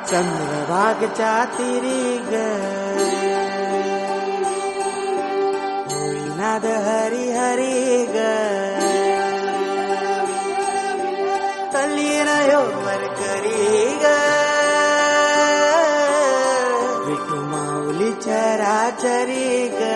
चंद्रभागच्या तिरी ग होईनाद हरी हरी ग तल्लीन यो मरकरी ग विठू माऊली चराचरी ग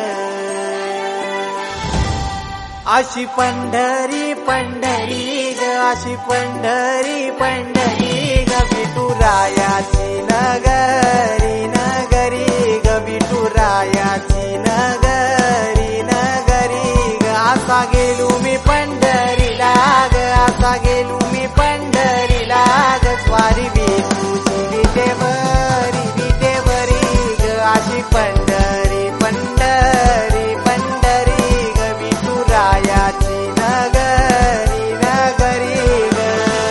अशी पंढरी पंढरी ग अशी पंढरी पंढरी ग विठुरायाची नगरी नगरी ग विठुरायाची नगरी नगरी ग असा गेलो मी पंढरीला ग असा गेलो मी पंढरीला ग स्वारी विठूची विटेवरी ग अशी पंढरी पंढरी पंढरी ग विठुरायाची नगरी नगरी ग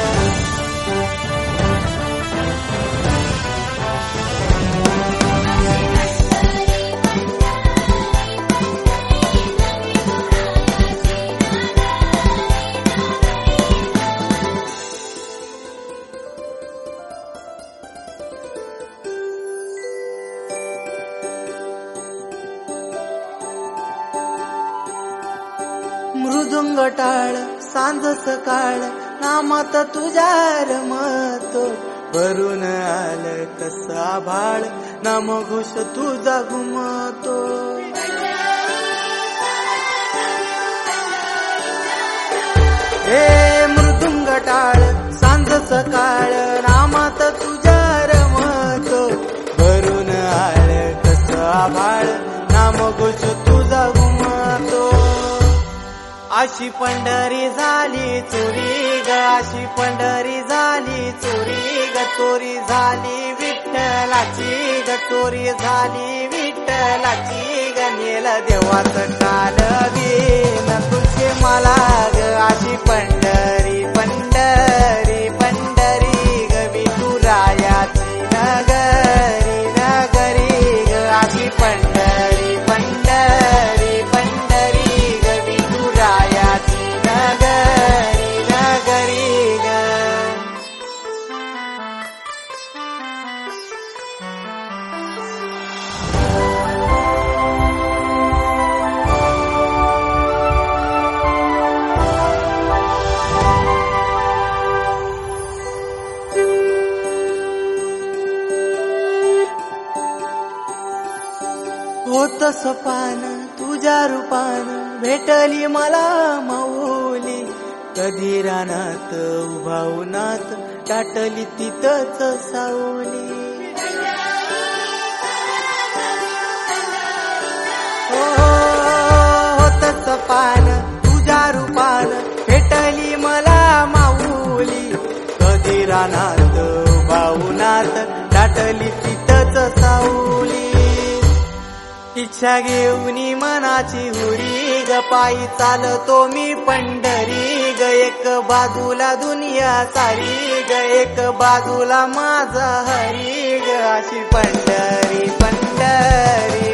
मृदुंग टाळ सांज सकाळ नामात तुझ्या रमतो भरून आलं कसा भाळ नाम घोष तुझा घुमतो हे मृदुंग टाळ सांज सकाळ नामात तुझ्या रमतो भरून आलं कसा भाळ नाम घोष तुझा घुमतो अशी पंढरी झाली चोरी ग अशी पंढरी झाली चोरी ग चोरी झाली विठ्ठलाची ग चोरी झाली विठ्ठलाची ग नेल देवाचं काल दिन तुझे मला ग अशी पंढरी पंढरी पंढरी ग विठुरायाची नगरी नगरी ग अशी पंढरी पंढरी पंढरी ग विठुरायाची नगरी नगरी ग होत सपान तुझ्या रूपान भेटली मला माऊली कधी रानात उभावनात टाटली तिथंच सावली होत सपान तुझ्या रूपान भेटली मला माऊली कधी रानात उभावनात टाटली तिथंच सावली इच्छा घेऊन मनाची हुरी ग पायी चालतो मी पंढरी ग एक बाजूला दुनिया सारी ग एक बाजूला माझा हरी ग अशी पंढरी पंढरी